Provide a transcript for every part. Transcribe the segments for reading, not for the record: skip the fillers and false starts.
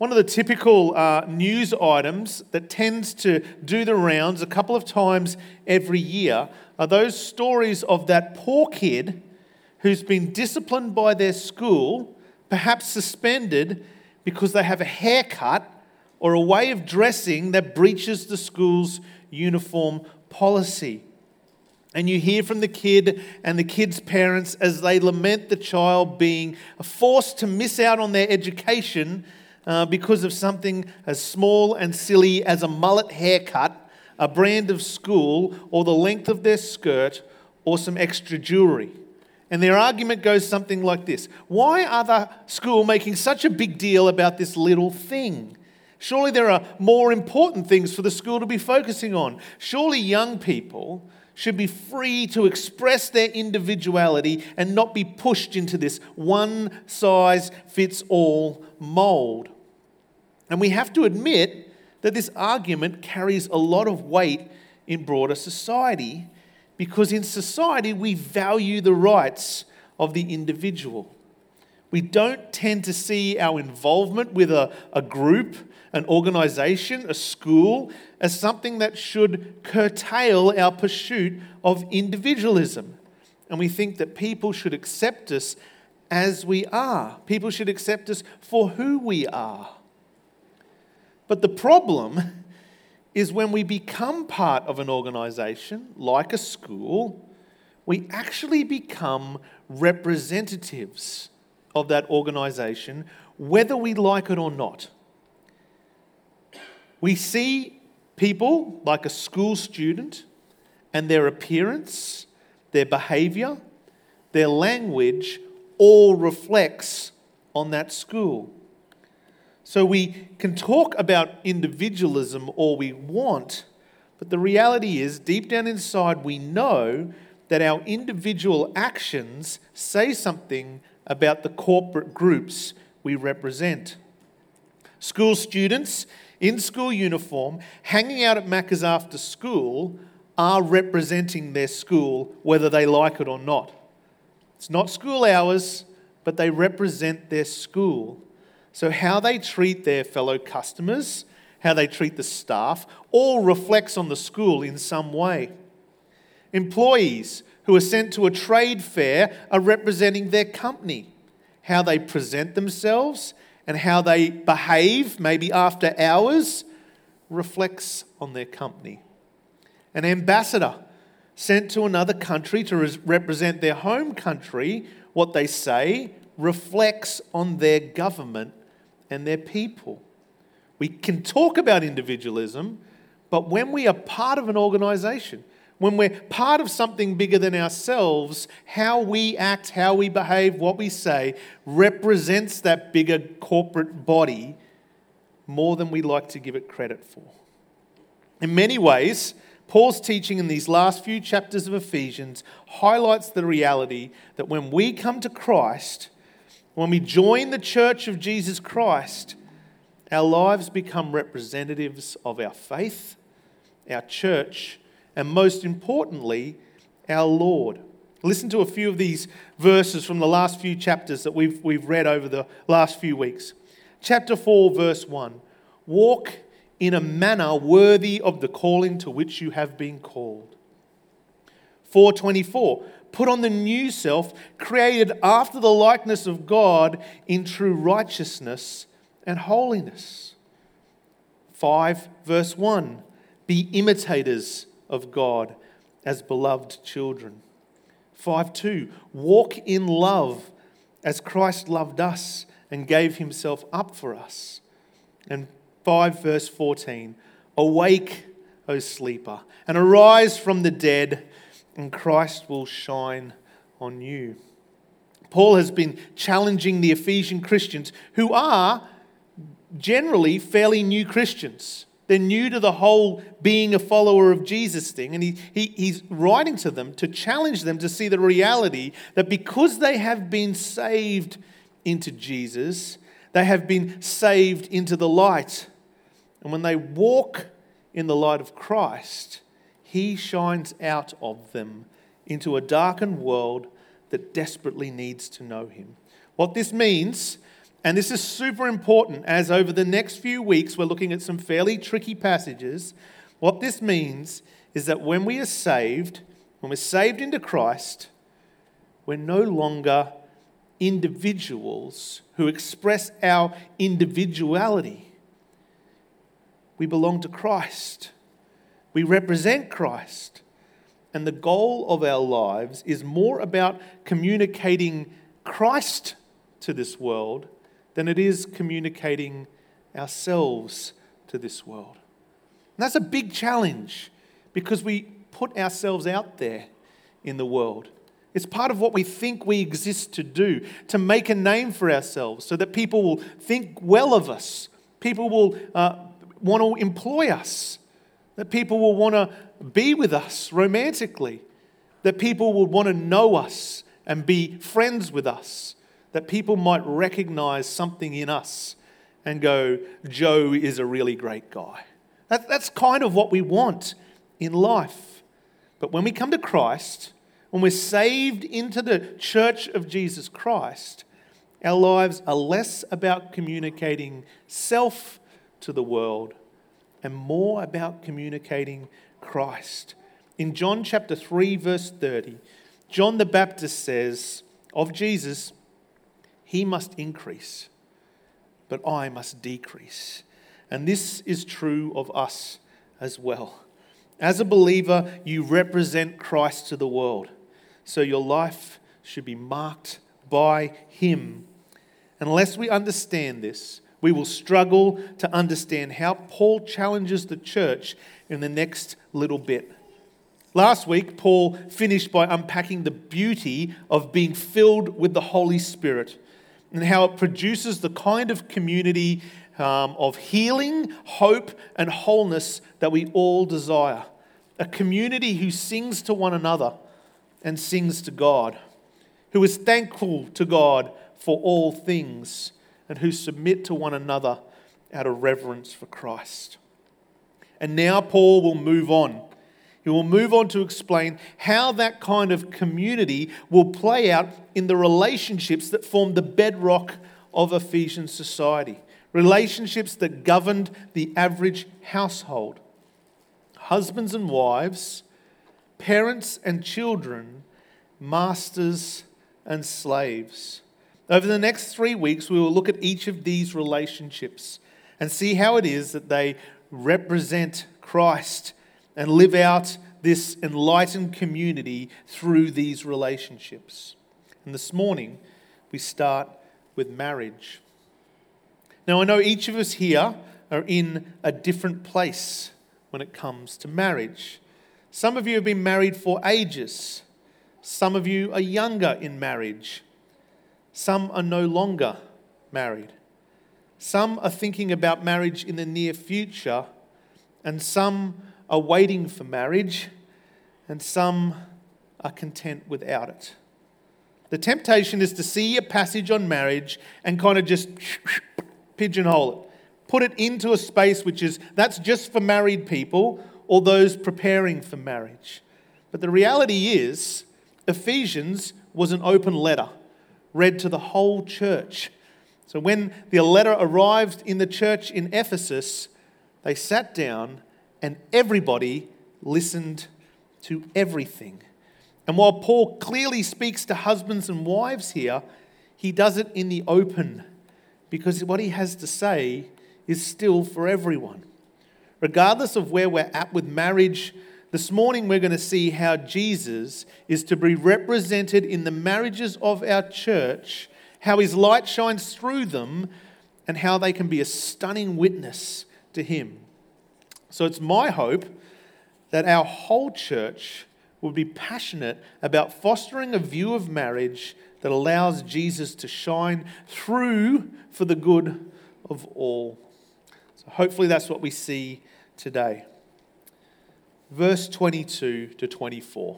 One of the typical news items that tends to do the rounds a couple of times every year are those stories of that poor kid who's been disciplined by their school, perhaps suspended because they have a haircut or a way of dressing that breaches the school's uniform policy. And you hear from the kid and the kid's parents as they lament the child being forced to miss out on their education because of something as small and silly as a mullet haircut, a brand of school, or the length of their skirt, or some extra jewelry. And their argument goes something like this: why are the school making such a big deal about this little thing? Surely there are more important things for the school to be focusing on. Surely young people should be free to express their individuality and not be pushed into this one-size-fits-all mold. And we have to admit that this argument carries a lot of weight in broader society, because in society we value the rights of the individual. We don't tend to see our involvement with a group, an organisation, a school, as something that should curtail our pursuit of individualism. And we think that people should accept us as we are. People should accept us for who we are. But the problem is when we become part of an organisation, like a school, we actually become representatives of that organisation, whether we like it or not. We see people like a school student, and their appearance, their behaviour, their language all reflects on that school. So we can talk about individualism all we want, but the reality is, deep down inside, we know that our individual actions say something about the corporate groups we represent. School students in school uniform, hanging out at Macca's after school, are representing their school whether they like it or not. It's not school hours, but they represent their school. So how they treat their fellow customers, how they treat the staff, all reflects on the school in some way. Employees who are sent to a trade fair are representing their company. How they present themselves and how they behave, maybe after hours, reflects on their company. An ambassador sent to another country to represent their home country, what they say reflects on their government and their people. We can talk about individualism, but when we are part of an organisation, when we're part of something bigger than ourselves, how we act, how we behave, what we say represents that bigger corporate body more than we like to give it credit for. In many ways, Paul's teaching in these last few chapters of Ephesians highlights the reality that when we come to Christ, when we join the church of Jesus Christ, our lives become representatives of our faith, our church, and most importantly, our Lord. Listen to a few of these verses from the last few chapters that we've read over the last few weeks. Chapter 4, verse 1. Walk in a manner worthy of the calling to which you have been called. 4:24. Put on the new self, created after the likeness of God in true righteousness and holiness. 5, verse 1. Be imitators of God as beloved children. 5:2. Walk in love as Christ loved us and gave himself up for us. And 5 verse 14. Awake, O sleeper, and arise from the dead, and Christ will shine on you. Paul has been challenging the Ephesian Christians, who are generally fairly new Christians. They're new to the whole being a follower of Jesus thing. And he's writing to them to challenge them to see the reality that because they have been saved into Jesus, they have been saved into the light. And when they walk in the light of Christ, he shines out of them into a darkened world that desperately needs to know him. What this means And this is super important, as over the next few weeks we're looking at some fairly tricky passages. What this means is that when we're saved into Christ, we're no longer individuals who express our individuality. We belong to Christ. We represent Christ. And the goal of our lives is more about communicating Christ to this world than it is communicating ourselves to this world. And that's a big challenge because we put ourselves out there in the world. It's part of what we think we exist to do, to make a name for ourselves so that people will think well of us. People will want to employ us. That people will want to be with us romantically. That people will want to know us and be friends with us. That people might recognize something in us and go, Joe is a really great guy. That's kind of what we want in life. But when we come to Christ, when we're saved into the church of Jesus Christ, our lives are less about communicating self to the world and more about communicating Christ. In John chapter 3, verse 30, John the Baptist says of Jesus, "He must increase, but I must decrease." And this is true of us as well. As a believer, you represent Christ to the world. So your life should be marked by Him. Unless we understand this, we will struggle to understand how Paul challenges the church in the next little bit. Last week, Paul finished by unpacking the beauty of being filled with the Holy Spirit and how it produces the kind of community of healing, hope, and wholeness that we all desire. A community who sings to one another and sings to God, who is thankful to God for all things, and who submit to one another out of reverence for Christ. And now Paul will move on. He will move on to explain how that kind of community will play out in the relationships that form the bedrock of Ephesian society. Relationships that governed the average household. Husbands and wives, parents and children, masters and slaves. Over the next 3 weeks, we will look at each of these relationships and see how it is that they represent Christ and live out this enlightened community through these relationships. And this morning, we start with marriage. Now, I know each of us here are in a different place when it comes to marriage. Some of you have been married for ages. Some of you are younger in marriage. Some are no longer married. Some are thinking about marriage in the near future, and some are waiting for marriage, and some are content without it. The temptation is to see a passage on marriage and kind of just pigeonhole it. Put it into a space that's just for married people or those preparing for marriage. But the reality is, Ephesians was an open letter read to the whole church. So when the letter arrived in the church in Ephesus, they sat down and everybody listened to everything. And while Paul clearly speaks to husbands and wives here, he does it in the open because what he has to say is still for everyone. Regardless of where we're at with marriage, this morning we're going to see how Jesus is to be represented in the marriages of our church, how his light shines through them, and how they can be a stunning witness to him. So it's my hope that our whole church will be passionate about fostering a view of marriage that allows Jesus to shine through for the good of all. So hopefully that's what we see today. Verse 22 to 24.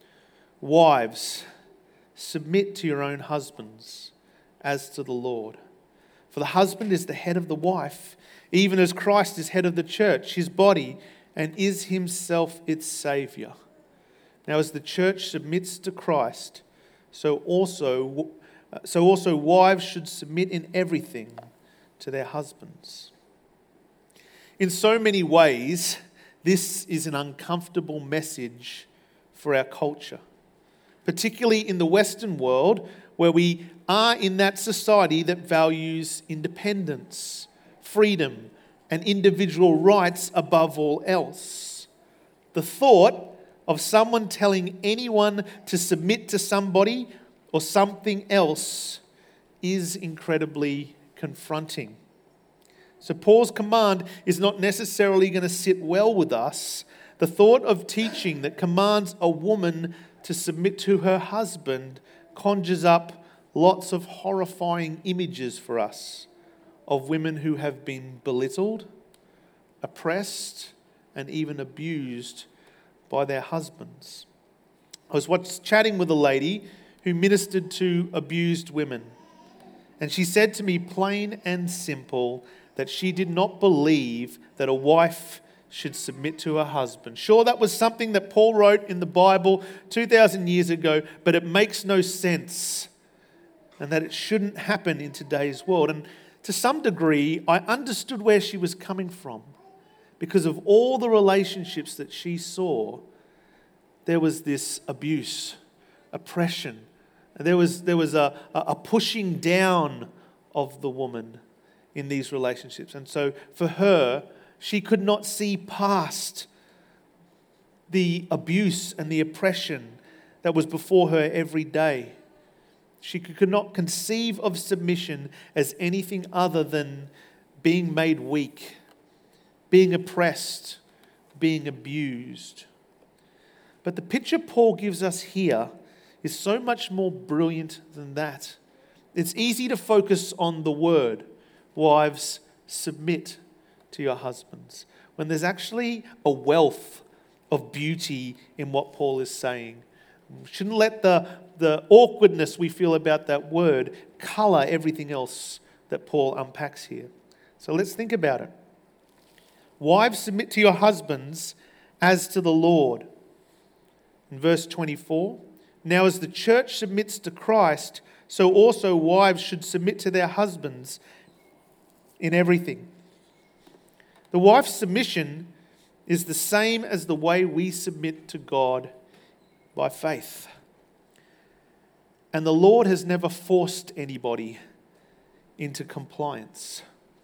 Wives, submit to your own husbands as to the Lord. For the husband is the head of the wife, even as Christ is head of the church, his body, and is himself its Saviour. Now as the church submits to Christ, so also So also wives should submit in everything to their husbands. In so many ways, this is an uncomfortable message for our culture, particularly in the Western world, where we are in that society that values independence, freedom, and individual rights above all else. The thought of someone telling anyone to submit to somebody or something else is incredibly confronting. So Paul's command is not necessarily going to sit well with us. The thought of teaching that commands a woman to submit to her husband conjures up lots of horrifying images for us of women who have been belittled, oppressed, and even abused by their husbands. I was chatting with a lady who ministered to abused women, and she said to me plain and simple that she did not believe that a wife should submit to her husband. Sure, that was something that Paul wrote in the Bible 2,000 years ago, but it makes no sense, and that it shouldn't happen in today's world. And to some degree, I understood where she was coming from because of all the relationships that she saw. There was this abuse, oppression, and there was a pushing down of the woman in these relationships. And so for her, she could not see past the abuse and the oppression that was before her every day. She could not conceive of submission as anything other than being made weak, being oppressed, being abused. But the picture Paul gives us here is so much more brilliant than that. It's easy to focus on the word, wives, submit to your husbands, when there's actually a wealth of beauty in what Paul is saying. We shouldn't let the awkwardness we feel about that word colour everything else that Paul unpacks here. So let's think about it. Wives, submit to your husbands as to the Lord. In verse 24, now as the church submits to Christ, so also wives should submit to their husbands in everything. The wife's submission is the same as the way we submit to God by faith. And the Lord has never forced anybody into compliance.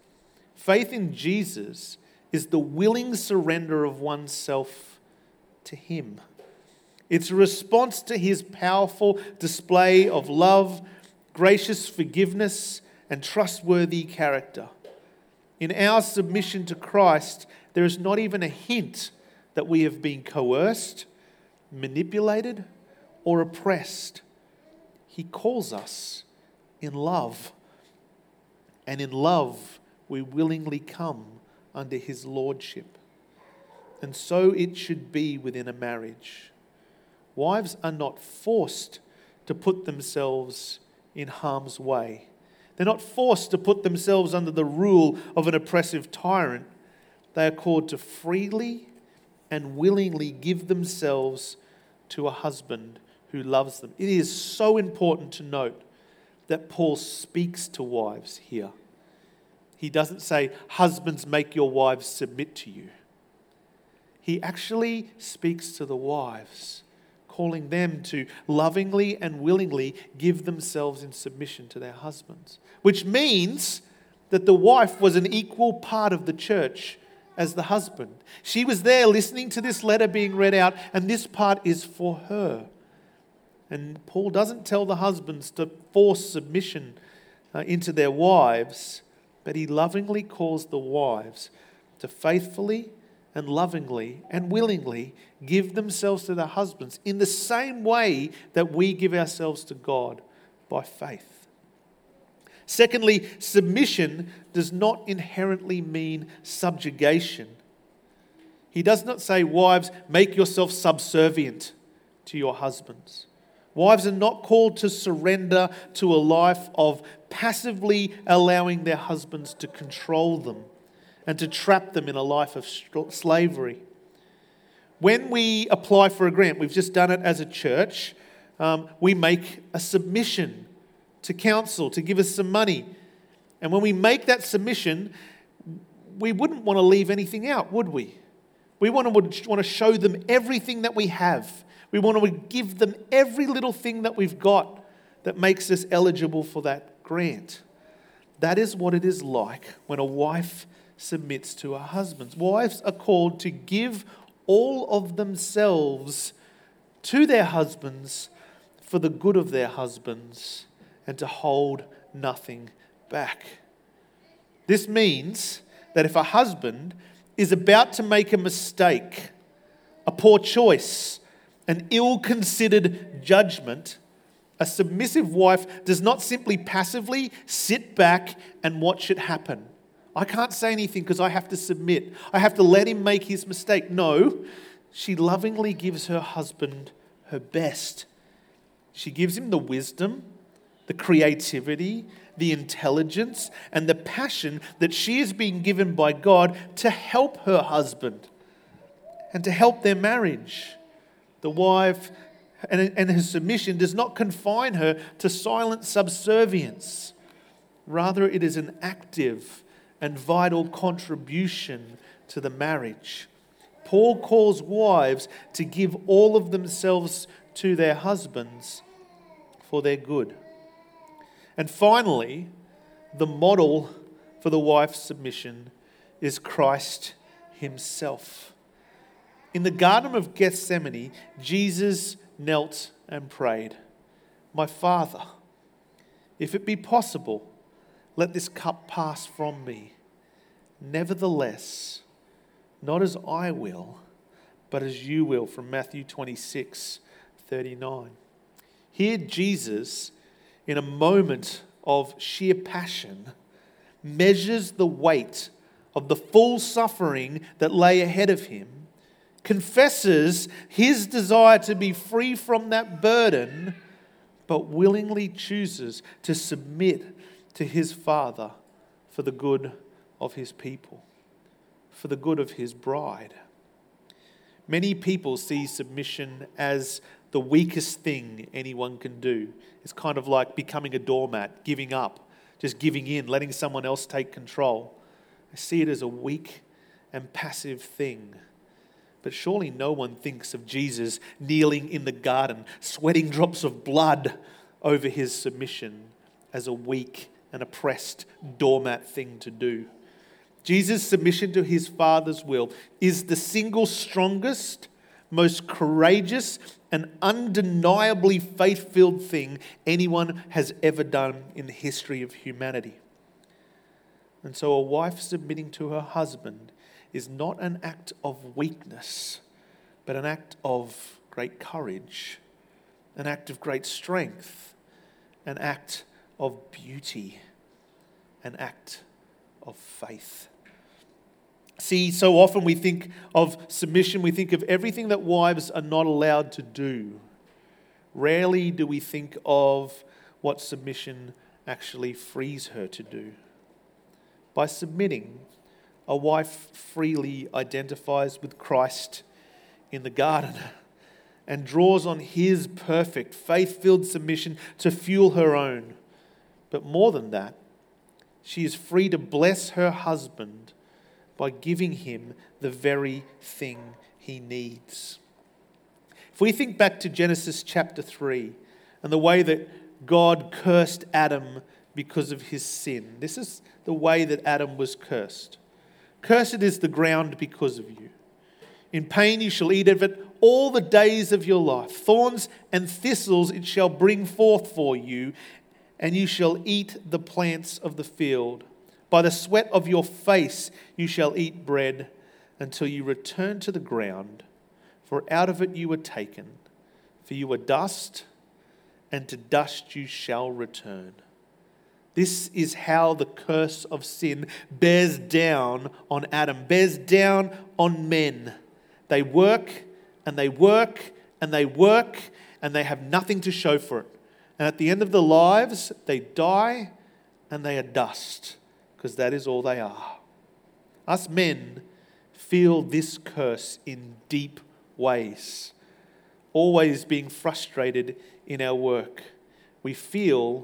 Faith in Jesus is the willing surrender of oneself to Him. It's a response to His powerful display of love, gracious forgiveness, and trustworthy character. In our submission to Christ, there is not even a hint that we have been coerced, manipulated, or oppressed. He calls us in love. And in love, we willingly come under His lordship. And so it should be within a marriage. Wives are not forced to put themselves in harm's way. They're not forced to put themselves under the rule of an oppressive tyrant. They are called to freely and willingly give themselves to a husband who loves them. It is so important to note that Paul speaks to wives here. He doesn't say, husbands, make your wives submit to you. He actually speaks to the wives, calling them to lovingly and willingly give themselves in submission to their husbands, which means that the wife was an equal part of the church as the husband. She was there listening to this letter being read out, and this part is for her. And Paul doesn't tell the husbands to force submission into their wives, but he lovingly calls the wives to faithfully and lovingly and willingly give themselves to their husbands in the same way that we give ourselves to God by faith. Secondly, submission does not inherently mean subjugation. He does not say, wives, make yourself subservient to your husbands. Wives are not called to surrender to a life of passively allowing their husbands to control them and to trap them in a life of slavery. When we apply for a grant, we've just done it as a church, we make a submission to counsel, to give us some money. And when we make that submission, we wouldn't want to leave anything out, would we? We want to show them everything that we have. We want to give them every little thing that we've got that makes us eligible for that grant. That is what it is like when a wife submits to her husband. Wives are called to give all of themselves to their husbands for the good of their husbands and to hold nothing back. This means that if a husband is about to make a mistake, a poor choice, an ill-considered judgment, a submissive wife does not simply passively sit back and watch it happen. I can't say anything because I have to submit. I have to let him make his mistake. No, she lovingly gives her husband her best. She gives him the wisdom, the creativity, the intelligence, and the passion that she is being given by God to help her husband and to help their marriage. The wife and her submission does not confine her to silent subservience. Rather, it is an active and vital contribution to the marriage. Paul calls wives to give all of themselves to their husbands for their good. And finally, the model for the wife's submission is Christ himself. In the Garden of Gethsemane, Jesus knelt and prayed, "My Father, if it be possible, let this cup pass from me. Nevertheless, not as I will, but as you will," from Matthew 26:39. Here Jesus, in a moment of sheer passion, measures the weight of the full suffering that lay ahead of him, confesses his desire to be free from that burden, but willingly chooses to submit to his Father for the good of his people, for the good of his bride. Many people see submission as the weakest thing anyone can do. It's kind of like becoming a doormat, giving up, just giving in, letting someone else take control. I see it as a weak and passive thing. But surely no one thinks of Jesus kneeling in the garden, sweating drops of blood over his submission as a weak and oppressed doormat thing to do. Jesus' submission to his Father's will is the single strongest, most courageous, and undeniably faith-filled thing anyone has ever done in the history of humanity. And so a wife submitting to her husband is not an act of weakness, but an act of great courage, an act of great strength, an act of beauty, an act of faith. See, so often we think of submission, we think of everything that wives are not allowed to do. Rarely do we think of what submission actually frees her to do. By submitting, a wife freely identifies with Christ in the garden and draws on his perfect, faith-filled submission to fuel her own. But more than that, she is free to bless her husband by giving him the very thing he needs. If we think back to Genesis chapter 3 and the way that God cursed Adam because of his sin, this is the way that Adam was cursed. "Cursed is the ground because of you. In pain you shall eat of it all the days of your life. Thorns and thistles it shall bring forth for you, and you shall eat the plants of the field. By the sweat of your face you shall eat bread until you return to the ground, for out of it you were taken. For you are dust, and to dust you shall return." This is how the curse of sin bears down on Adam, bears down on men. They work and they work and they work and they have nothing to show for it. And at the end of their lives, they die and they are dust, because that is all they are. Us men feel this curse in deep ways, always being frustrated in our work. We feel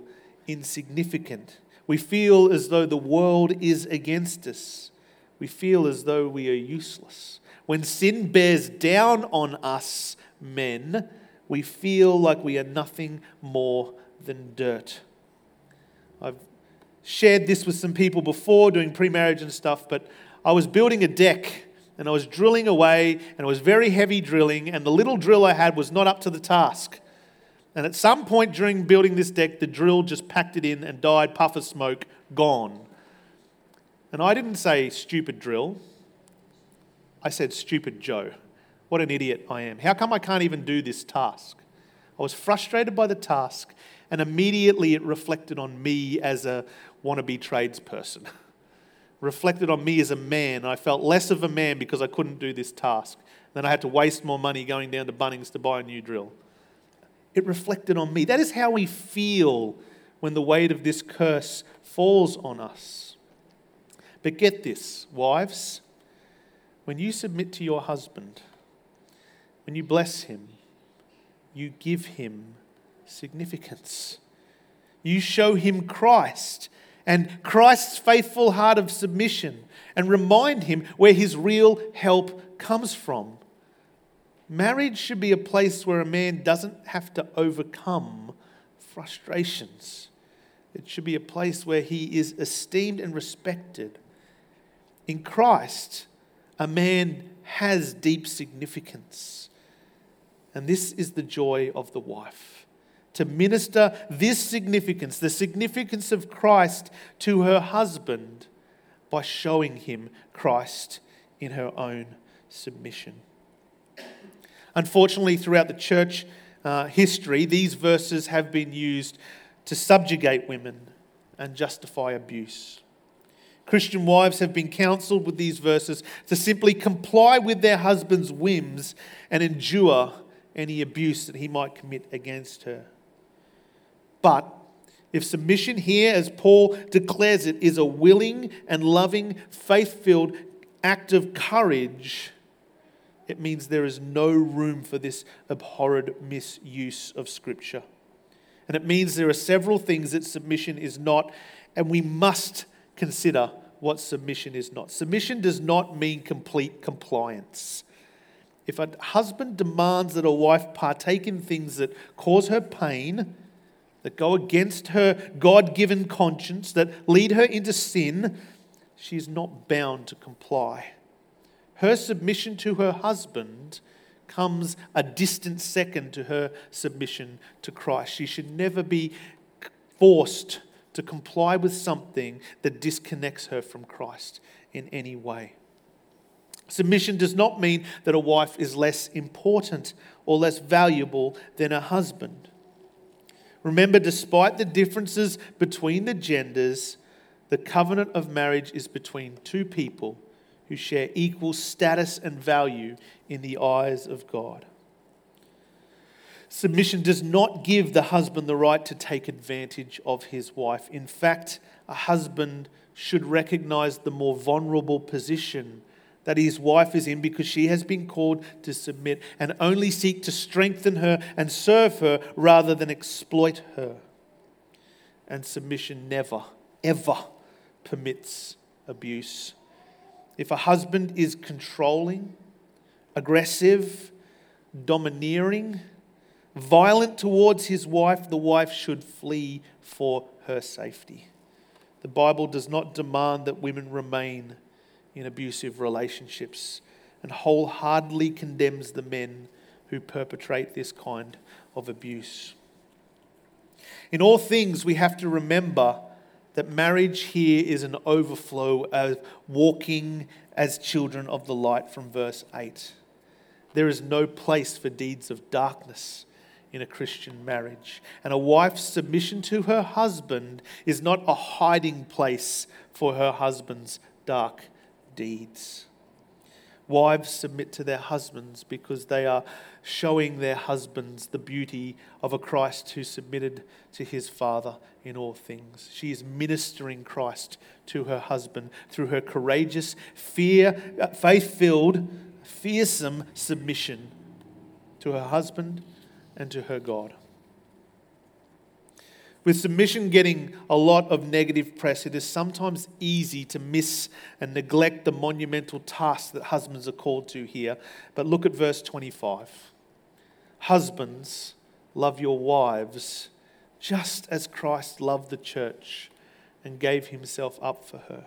insignificant. We feel as though the world is against us. We feel as though we are useless. When sin bears down on us, men, we feel like we are nothing more than dirt. I've shared this with some people before doing pre-marriage and stuff, but I was building a deck and I was drilling away and it was very heavy drilling and the little drill I had was not up to the task. And at some point during building this deck, the drill just packed it in and died, puff of smoke, gone. And I didn't say stupid drill. I said stupid Joe. What an idiot I am. How come I can't even do this task? I was frustrated by the task and immediately it reflected on me as a wannabe tradesperson. Reflected on me as a man. I felt less of a man because I couldn't do this task. Then I had to waste more money going down to Bunnings to buy a new drill. It reflected on me. That is how we feel when the weight of this curse falls on us. But get this, wives, when you submit to your husband, when you bless him, you give him significance. You show him Christ and Christ's faithful heart of submission and remind him where his real help comes from. Marriage should be a place where a man doesn't have to overcome frustrations. It should be a place where he is esteemed and respected. In Christ, a man has deep significance. And this is the joy of the wife. To minister this significance, the significance of Christ to her husband by showing him Christ in her own submission. Unfortunately, throughout the church history, these verses have been used to subjugate women and justify abuse. Christian wives have been counselled with these verses to simply comply with their husband's whims and endure any abuse that he might commit against her. But if submission here, as Paul declares it, is a willing and loving, faith-filled act of courage, it means there is no room for this abhorred misuse of Scripture. And it means there are several things that submission is not, and we must consider what submission is not. Submission does not mean complete compliance. If a husband demands that a wife partake in things that cause her pain, that go against her God-given conscience, that lead her into sin, she is not bound to comply. Her submission to her husband comes a distant second to her submission to Christ. She should never be forced to comply with something that disconnects her from Christ in any way. Submission does not mean that a wife is less important or less valuable than a husband. Remember, despite the differences between the genders, the covenant of marriage is between two people who share equal status and value in the eyes of God. Submission does not give the husband the right to take advantage of his wife. In fact, a husband should recognize the more vulnerable position that his wife is in because she has been called to submit and only seek to strengthen her and serve her rather than exploit her. And submission never, ever permits abuse. If a husband is controlling, aggressive, domineering, violent towards his wife, the wife should flee for her safety. The Bible does not demand that women remain in abusive relationships and wholeheartedly condemns the men who perpetrate this kind of abuse. In all things, we have to remember that marriage here is an overflow of walking as children of the light from verse 8. There is no place for deeds of darkness in a Christian marriage. And a wife's submission to her husband is not a hiding place for her husband's dark deeds. Wives submit to their husbands because they are showing their husbands the beauty of a Christ who submitted to his Father in all things. She is ministering Christ to her husband through her courageous, faith-filled, fearsome submission to her husband and to her God. With submission getting a lot of negative press, it is sometimes easy to miss and neglect the monumental task that husbands are called to here. But look at verse 25. Husbands, love your wives, just as Christ loved the church and gave himself up for her.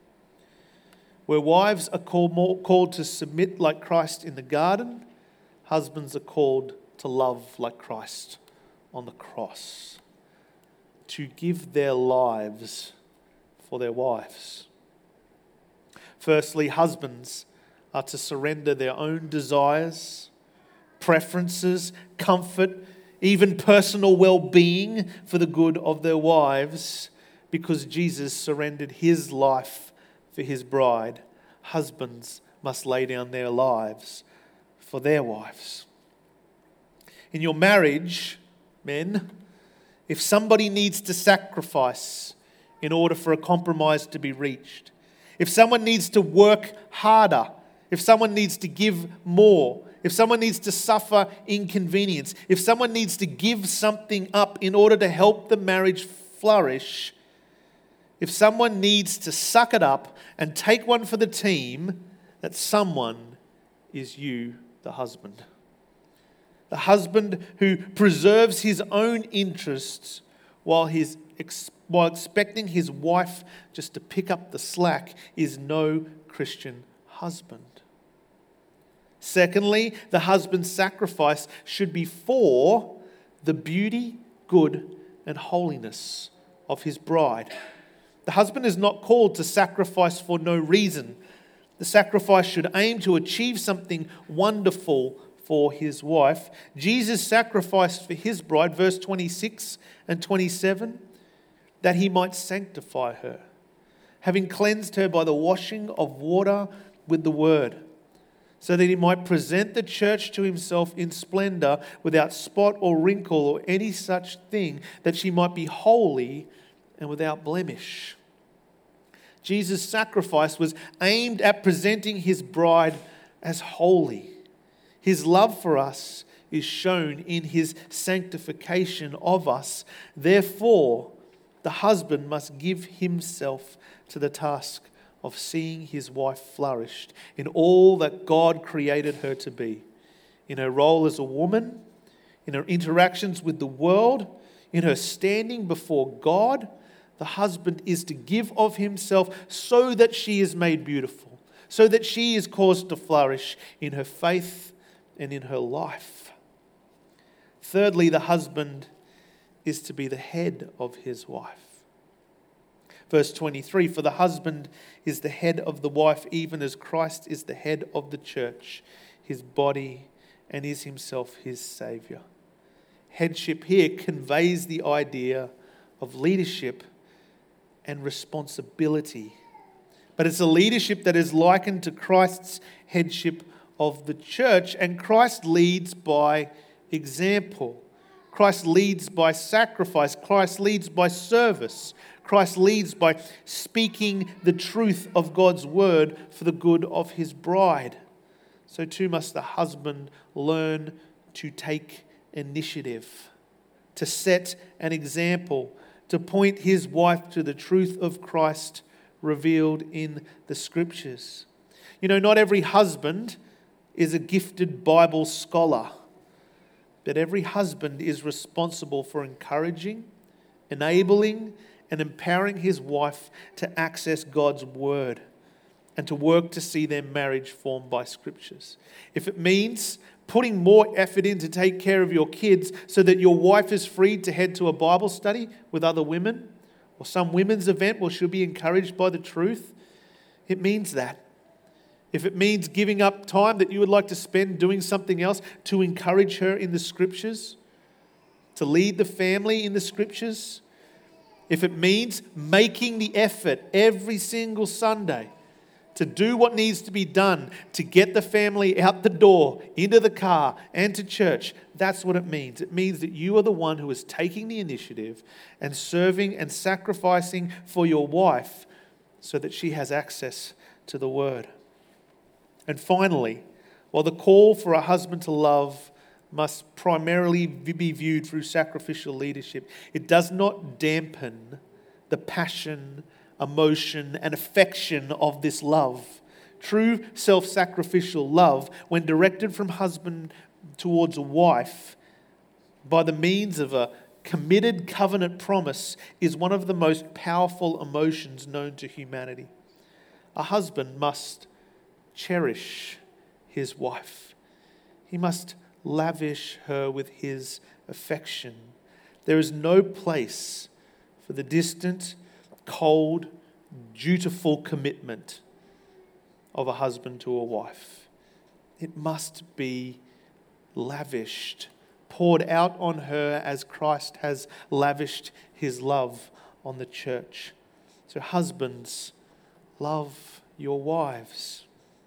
Where wives are called to submit like Christ in the garden, husbands are called to love like Christ on the cross, to give their lives for their wives. Firstly, husbands are to surrender their own desires, preferences, comfort, even personal well-being for the good of their wives, because Jesus surrendered his life for his bride. Husbands must lay down their lives for their wives. In your marriage, men, if somebody needs to sacrifice in order for a compromise to be reached, if someone needs to work harder, if someone needs to give more, if someone needs to suffer inconvenience, if someone needs to give something up in order to help the marriage flourish, if someone needs to suck it up and take one for the team, that someone is you, the husband. The husband who preserves his own interests while expecting his wife just to pick up the slack is no Christian husband. Secondly, the husband's sacrifice should be for the beauty, good, and holiness of his bride. The husband is not called to sacrifice for no reason. The sacrifice should aim to achieve something wonderful for his wife. Jesus sacrificed for his bride, verse 26 and 27, that he might sanctify her, having cleansed her by the washing of water with the word, so that he might present the church to himself in splendor, without spot or wrinkle or any such thing, that she might be holy and without blemish. Jesus' sacrifice was aimed at presenting his bride as holy. His love for us is shown in his sanctification of us. Therefore, the husband must give himself to the task of seeing his wife flourish in all that God created her to be, in her role as a woman, in her interactions with the world, in her standing before God. The husband is to give of himself so that she is made beautiful, so that she is caused to flourish in her faith and in her life. Thirdly, the husband is to be the head of his wife. Verse 23, for the husband is the head of the wife, even as Christ is the head of the church, his body, and is himself his Saviour. Headship here conveys the idea of leadership and responsibility. But it's a leadership that is likened to Christ's headship of the church, and Christ leads by example. Christ leads by sacrifice. Christ leads by service. Christ leads by speaking the truth of God's word for the good of his bride. So too must the husband learn to take initiative, to set an example, to point his wife to the truth of Christ revealed in the Scriptures. You know, not every husband is a gifted Bible scholar, but every husband is responsible for encouraging, enabling, and empowering his wife to access God's word and to work to see their marriage formed by Scriptures. If it means putting more effort in to take care of your kids so that your wife is freed to head to a Bible study with other women or some women's event where she'll be encouraged by the truth, it means that. If it means giving up time that you would like to spend doing something else to encourage her in the Scriptures, to lead the family in the Scriptures, if it means making the effort every single Sunday to do what needs to be done to get the family out the door, into the car, and to church, that's what it means. It means that you are the one who is taking the initiative and serving and sacrificing for your wife so that she has access to the Word. And finally, while the call for a husband to love must primarily be viewed through sacrificial leadership. It does not dampen the passion, emotion, and affection of this love. True self-sacrificial love, when directed from husband towards a wife by the means of a committed covenant promise, is one of the most powerful emotions known to humanity. A husband must cherish his wife. He must lavish her with his affection. There is no place for the distant, cold, dutiful commitment of a husband to a wife. It must be lavished, poured out on her as Christ has lavished his love on the church. So husbands, love your wives.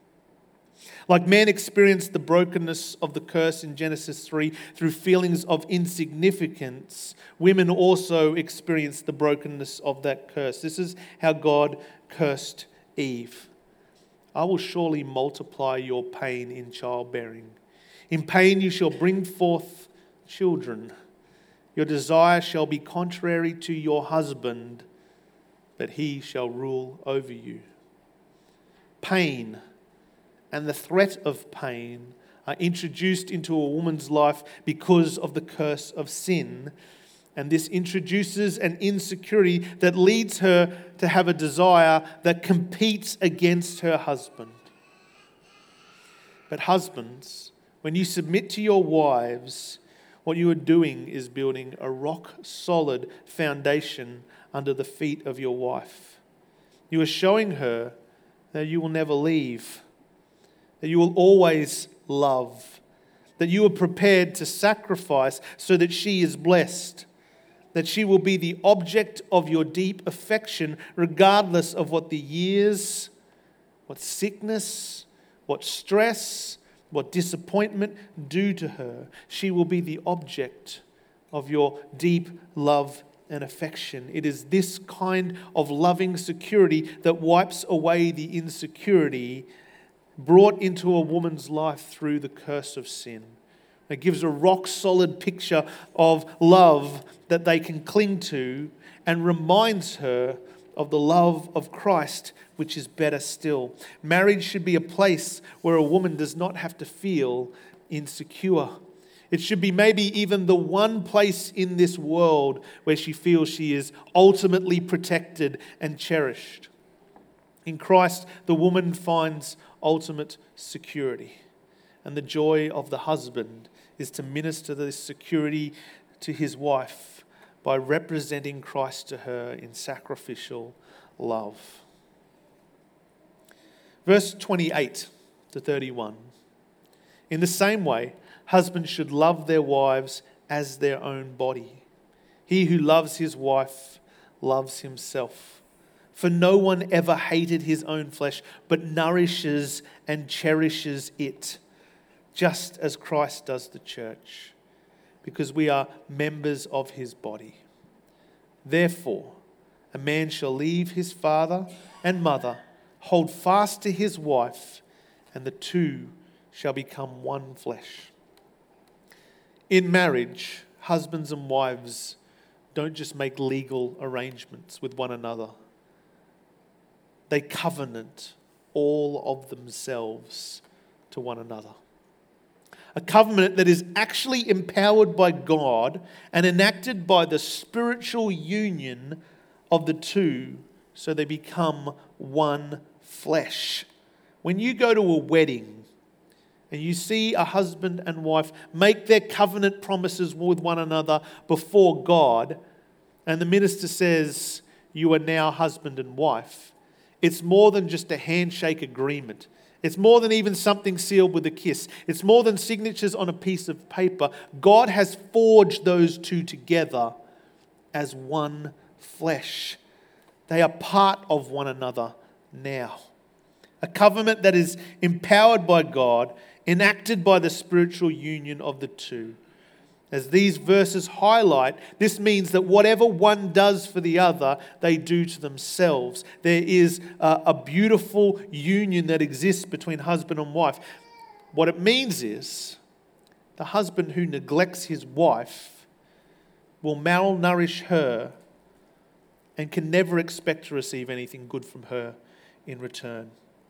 Like man experienced the brokenness of the curse in Genesis 3 through feelings of insignificance, women also experienced the brokenness of that curse. This is how God cursed Eve. I will surely multiply your pain in childbearing. In pain you shall bring forth children. Your desire shall be contrary to your husband, but he shall rule over you. Pain and the threat of pain are introduced into a woman's life because of the curse of sin. And this introduces an insecurity that leads her to have a desire that competes against her husband. But husbands, when you submit to your wives, what you are doing is building a rock-solid foundation under the feet of your wife. You are showing her that you will never leave, that you will always love, that you are prepared to sacrifice so that she is blessed, that she will be the object of your deep affection regardless of what the years, what sickness, what stress, what disappointment do to her. She will be the object of your deep love and affection. It is this kind of loving security that wipes away the insecurity brought into a woman's life through the curse of sin. It gives a rock-solid picture of love that they can cling to and reminds her of the love of Christ, which is better still. Marriage should be a place where a woman does not have to feel insecure. It should be maybe even the one place in this world where she feels she is ultimately protected and cherished. In Christ, the woman finds ultimate security. And the joy of the husband is to minister this security to his wife by representing Christ to her in sacrificial love. Verse 28 to 31. In the same way, husbands should love their wives as their own body. He who loves his wife loves himself. For no one ever hated his own flesh, but nourishes and cherishes it, just as Christ does the church, because we are members of his body. Therefore, a man shall leave his father and mother, hold fast to his wife, and the two shall become one flesh. In marriage, husbands and wives don't just make legal arrangements with one another. They covenant all of themselves to one another. A covenant that is actually empowered by God and enacted by the spiritual union of the two, so they become one flesh. When you go to a wedding and you see a husband and wife make their covenant promises with one another before God, and the minister says, "You are now husband and wife," it's more than just a handshake agreement. It's more than even something sealed with a kiss. It's more than signatures on a piece of paper. God has forged those two together as one flesh. They are part of one another now. A covenant that is empowered by God, enacted by the spiritual union of the two. As these verses highlight, this means that whatever one does for the other, they do to themselves. There is a beautiful union that exists between husband and wife. What it means is The husband who neglects his wife will malnourish her and can never expect to receive anything good from her in return.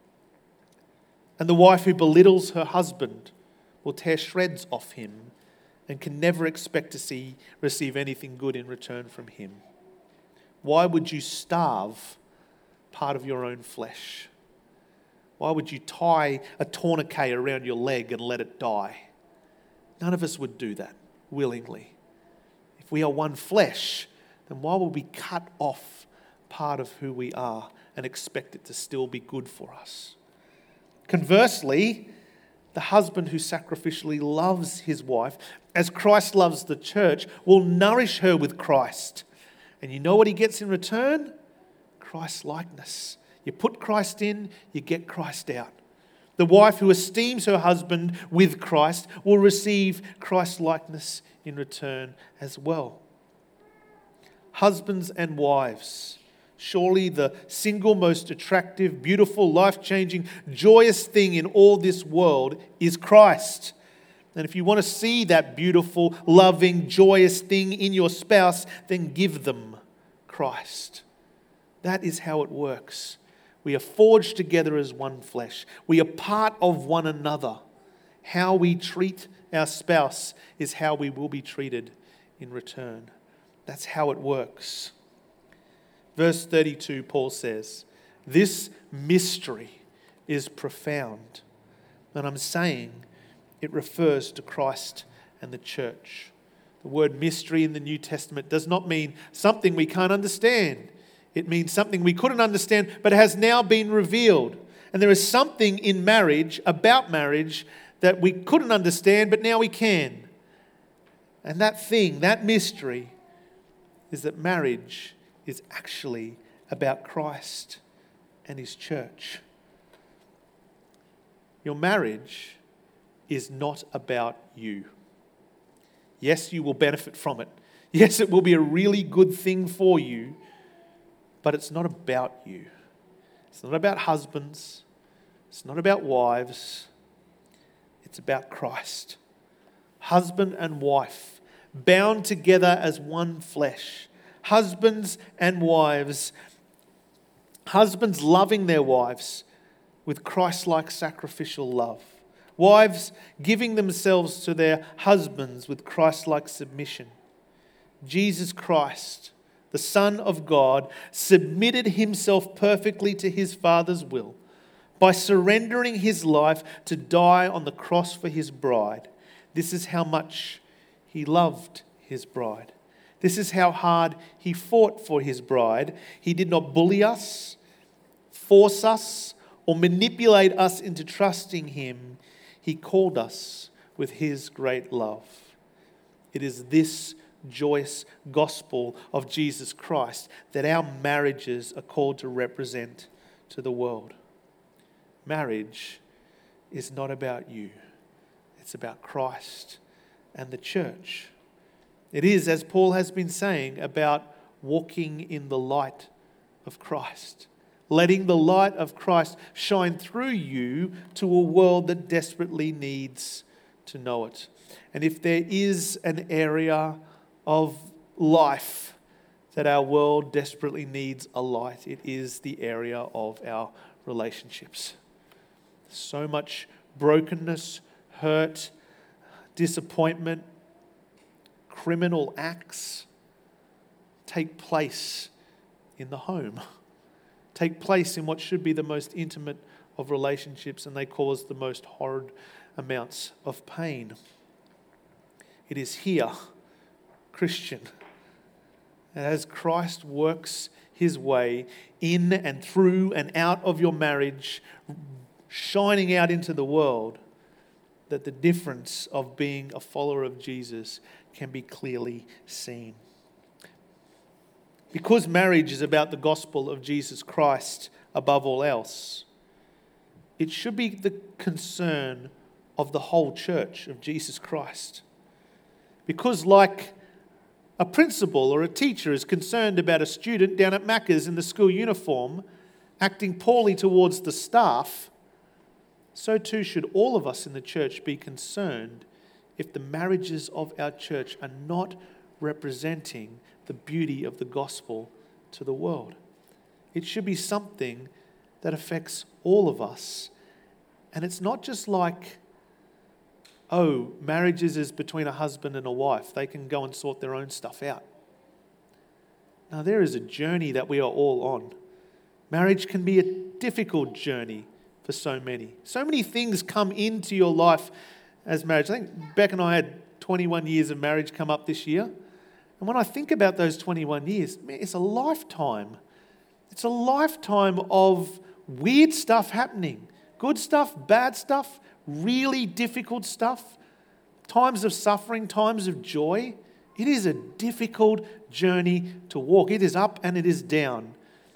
And the wife who belittles her husband will tear shreds off him and can never expect to receive anything good in return from him. Why would you starve part of your own flesh? Why would you tie a tourniquet around your leg and let it die? None of us would do that willingly. If we are one flesh, then why would we cut off part of who we are and expect it to still be good for us? Conversely, the husband who sacrificially loves his wife, as Christ loves the church, will nourish her with Christ. And you know what he gets in return? Christ likeness. You put Christ in, you get Christ out. The wife who esteems her husband with Christ will receive Christ likeness in return as well. Husbands and wives, surely the single most attractive, beautiful, life-changing, joyous thing in all this world is Christ. And if you want to see that beautiful, loving, joyous thing in your spouse, then give them Christ. That is how it works. We are forged together as one flesh. We are part of one another. How we treat our spouse is how we will be treated in return. That's how it works. Verse 32, Paul says, this mystery is profound. And I'm saying it refers to Christ and the church. The word mystery in the New Testament does not mean something we can't understand. It means something we couldn't understand, but has now been revealed. And there is something in marriage, about marriage, that we couldn't understand, but now we can. And that thing, that mystery, is that marriage is actually about Christ and his church. Your marriage is not about you. Yes, you will benefit from it. Yes, it will be a really good thing for you, but it's not about you. It's not about husbands. It's not about wives. It's about Christ. Husband and wife, bound together as one flesh. Husbands and wives. Husbands loving their wives with Christ-like sacrificial love. Wives giving themselves to their husbands with Christ-like submission. Jesus Christ, the Son of God, submitted himself perfectly to his Father's will by surrendering his life to die on the cross for his bride. This is how much he loved his bride. This is how hard he fought for his bride. He did not bully us, force us, or manipulate us into trusting him. He called us with his great love. It is this joyous gospel of Jesus Christ that our marriages are called to represent to the world. Marriage is not about you. It's about Christ and the church. It is, as Paul has been saying, about walking in the light of Christ. Letting the light of Christ shine through you to a world that desperately needs to know it. And if there is an area of life that our world desperately needs a light, it is the area of our relationships. So much brokenness, hurt, disappointment, criminal acts take place in the home. Take place in what should be the most intimate of relationships, and they cause the most horrid amounts of pain. It is here, Christian, and as Christ works his way in and through and out of your marriage, shining out into the world, that the difference of being a follower of Jesus can be clearly seen. Because marriage is about the gospel of Jesus Christ above all else, it should be the concern of the whole church of Jesus Christ. Because like a principal or a teacher is concerned about a student down at Macca's in the school uniform acting poorly towards the staff, so too should all of us in the church be concerned if the marriages of our church are not representing the beauty of the gospel to the world. It should be something that affects all of us. And it's not just like, oh, marriages is between a husband and a wife. They can go and sort their own stuff out. Now, there is a journey that we are all on. Marriage can be a difficult journey for so many. So many things come into your life as marriage. I think Beck and I had 21 years of marriage come up this year. And when I think about those 21 years, man, it's a lifetime. It's a lifetime of weird stuff happening. Good stuff, bad stuff, really difficult stuff. Times of suffering, times of joy. It is a difficult journey to walk. It is up and it is down.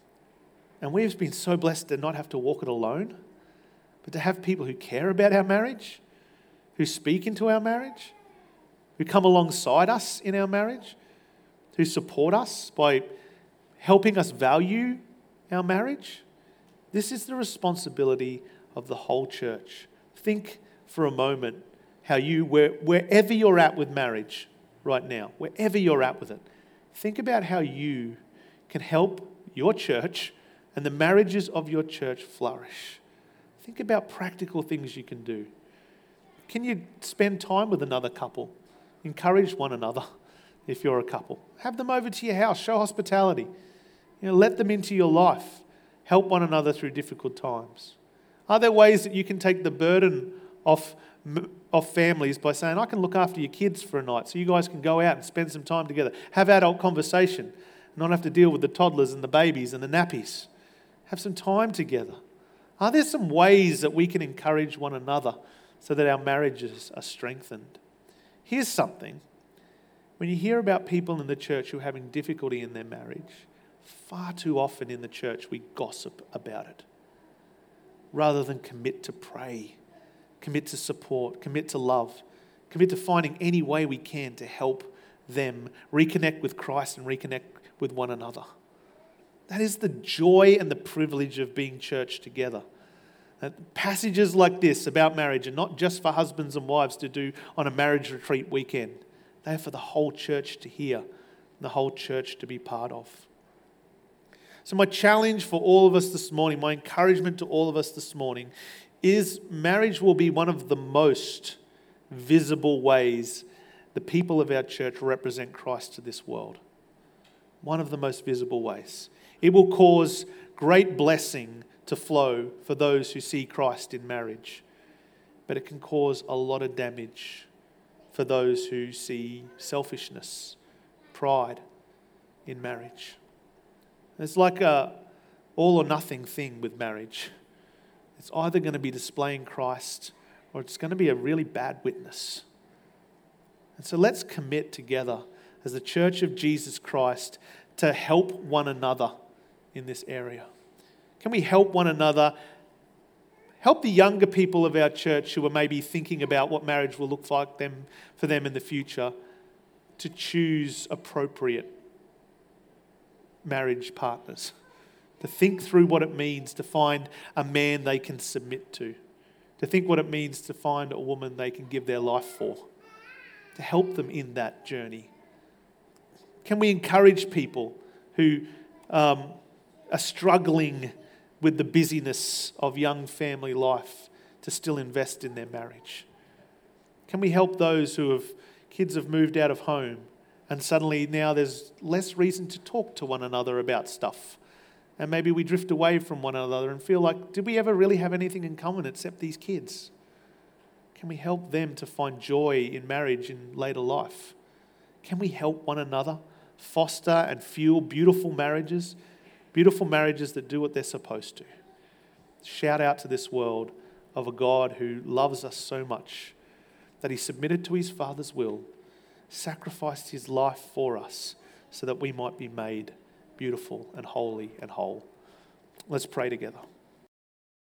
And we've been so blessed to not have to walk it alone, but to have people who care about our marriage, who speak into our marriage, who come alongside us in our marriage, who support us by helping us value our marriage. This is the responsibility of the whole church. Think for a moment how wherever you're at with marriage right now, wherever you're at with it, think about how you can help your church and the marriages of your church flourish. Think about practical things you can do. Can you spend time with another couple? Encourage one another if you're a couple. Have them over to your house. Show hospitality. Let them into your life. Help one another through difficult times. Are there ways that you can take the burden off families by saying, I can look after your kids for a night so you guys can go out and spend some time together. Have adult conversation. Not have to deal with the toddlers and the babies and the nappies. Have some time together. Are there some ways that we can encourage one another so that our marriages are strengthened? Here's something. When you hear about people in the church who are having difficulty in their marriage, far too often in the church we gossip about it rather than commit to pray, commit to support, commit to love, commit to finding any way we can to help them reconnect with Christ and reconnect with one another. That is the joy and the privilege of being church together. Passages like this about marriage are not just for husbands and wives to do on a marriage retreat weekend. They are for the whole church to hear, the whole church to be part of. So my challenge for all of us this morning, my encouragement to all of us this morning, is marriage will be one of the most visible ways the people of our church represent Christ to this world. One of the most visible ways. It will cause great blessing to flow for those who see Christ in marriage. But it can cause a lot of damage for those who see selfishness, pride in marriage. It's like a all or nothing thing with marriage. It's either going to be displaying Christ or it's going to be a really bad witness. And so let's commit together as the Church of Jesus Christ to help one another in this area. Can we help one another? Help the younger people of our church who are maybe thinking about what marriage will look like for them in the future to choose appropriate marriage partners, to think through what it means to find a man they can submit to think what it means to find a woman they can give their life for, to help them in that journey. Can we encourage people who are struggling with the busyness of young family life to still invest in their marriage? Can we help those kids have moved out of home and suddenly now there's less reason to talk to one another about stuff? And maybe we drift away from one another and feel like, did we ever really have anything in common except these kids? Can we help them to find joy in marriage in later life? Can we help one another foster and fuel beautiful marriages that do what they're supposed to? Shout out to this world of a God who loves us so much that he submitted to his Father's will, sacrificed his life for us so that we might be made beautiful and holy and whole. Let's pray together.